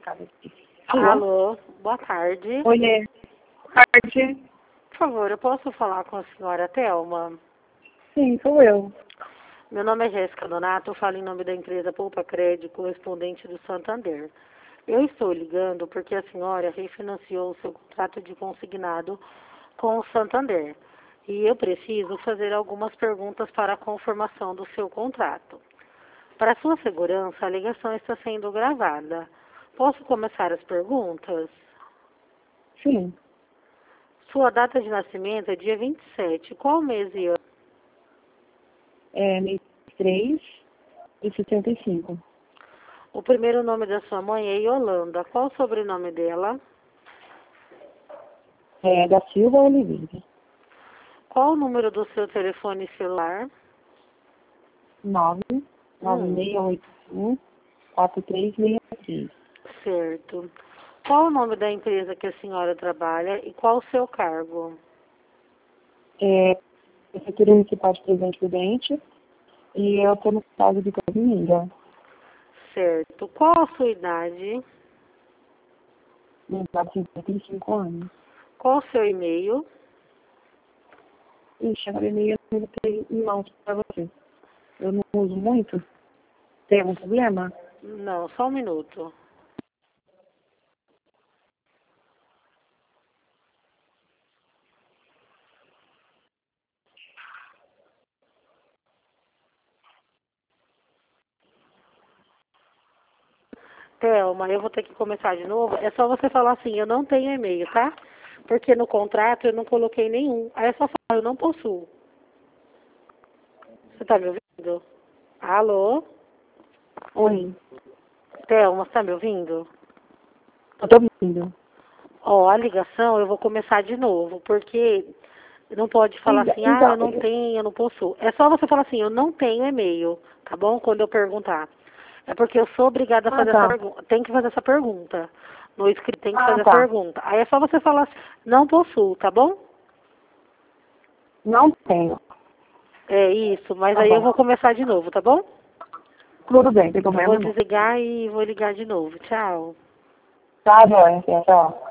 escada aqui. Alô? Alô, boa tarde. Oiê. Boa tarde. Por favor, eu posso falar com a senhora Thelma? Sim, sou eu. Meu nome é Jéssica Donato, eu falo em nome da empresa Poupa Crédito, correspondente do Santander. Eu estou ligando porque a senhora refinanciou o seu contrato de consignado com o Santander. E eu preciso fazer algumas perguntas para a conformação do seu contrato. Para sua segurança, a ligação está sendo gravada. Posso começar as perguntas? Sim. Sua data de nascimento é dia 27. Qual mês e ano? É mês 3 e 65. O primeiro nome da sua mãe é Yolanda. Qual o sobrenome dela? É da Silva Oliveira. Qual o número do seu telefone celular? 99681 4363. Certo. Qual o nome da empresa que a senhora trabalha e qual o seu cargo? Prefeitura Municipal de Presidente Prudente e eu estou no estado de Casimira. Certo. Qual a sua idade? No estado de 55 anos. Qual o seu e-mail? Ixi, agora e-mail eu não tenho em mãos para você. Eu não uso muito. Tem algum problema? Não, só um minuto. Thelma, eu vou ter que começar de novo. É só você falar assim, eu não tenho e-mail, tá? Porque no contrato eu não coloquei nenhum. Aí é só falar, eu não possuo. Você tá me ouvindo? Alô? Oi. Thelma, você tá me ouvindo? Eu tô ouvindo. Ó, a ligação eu vou começar de novo, porque não pode falar assim, Então, eu não tenho, eu não possuo. É só você falar assim, eu não tenho e-mail, tá bom? Quando eu perguntar. É porque eu sou obrigada a fazer essa tá. pergunta. Tem que fazer essa pergunta. No escrito tem que fazer a Tá. pergunta. Aí é só você falar assim, não possuo, tá bom? Não tenho. É isso, mas Tá aí eu bom. vou começar de novo, tá bom? Tudo bem, tem Eu vou problema não. desligar e vou ligar de novo. Tchau. Tá, joia. Tchau.